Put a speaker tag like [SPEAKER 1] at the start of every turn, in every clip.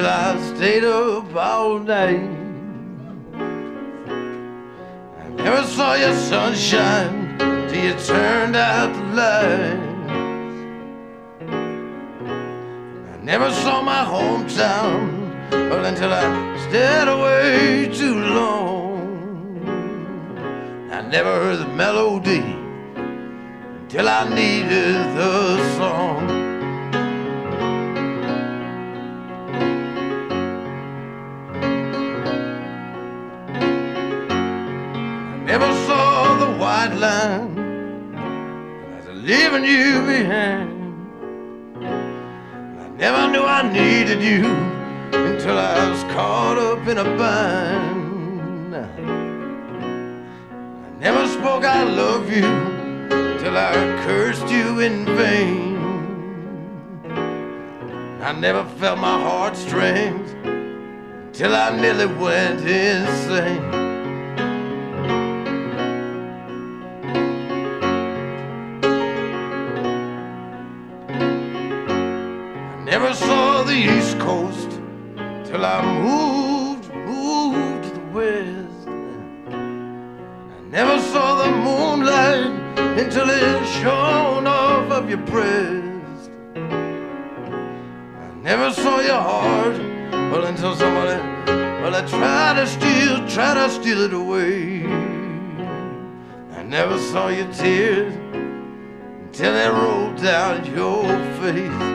[SPEAKER 1] till I stayed up all night. I never saw your sunshine till you turned out the lights. I never saw my hometown well, until I stayed away too long. I never heard the melody until I needed the song. I never saw the white line as I'm leaving you behind. I never knew I needed you until I was caught up in a bind. I never spoke I love you till I cursed you in vain. I never felt my heartstrings till I nearly went insane. I never saw the East Coast till I moved to the West. I never saw the moonlight until it shone off of your breast. I never saw your heart, well, until somebody, well, I tried to steal it away. I never saw your tears until they rolled down your face.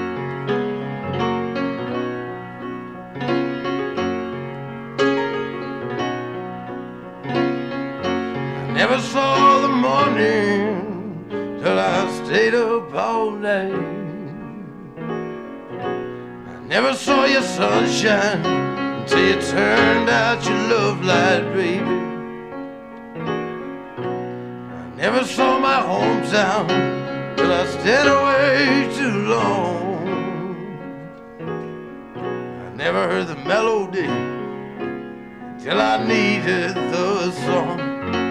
[SPEAKER 1] Never saw the morning till I stayed up all night. I never saw your sunshine until you turned out your love light, baby. I never saw my hometown till I stayed away too long. I never heard the melody till I needed the song.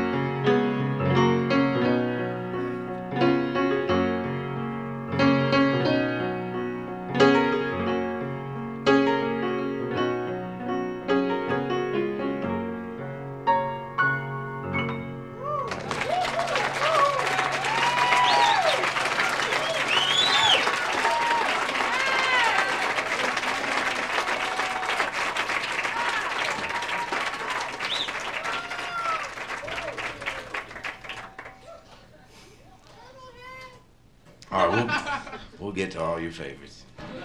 [SPEAKER 1] All right, we'll get to all your favorites.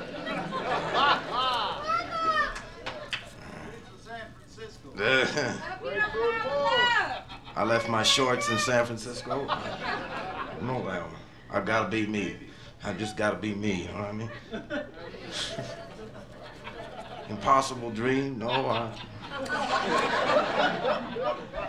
[SPEAKER 1] I left my shorts in San Francisco. No, I gotta be me. I just gotta be me, you know what I mean? Impossible dream, no.